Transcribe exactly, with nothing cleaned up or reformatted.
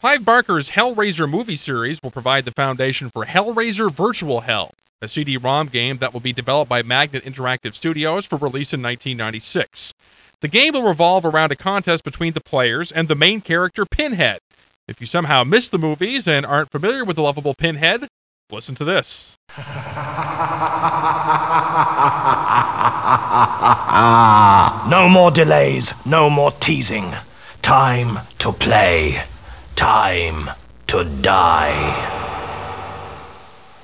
Clive Barker's Hellraiser movie series will provide the foundation for Hellraiser Virtual Hell, a C D ROM game that will be developed by Magnet Interactive Studios for release in nineteen ninety-six. The game will revolve around a contest between the players and the main character, Pinhead. If you somehow missed the movies and aren't familiar with the lovable Pinhead, listen to this. No more delays, no more teasing. Time to play. Time to die.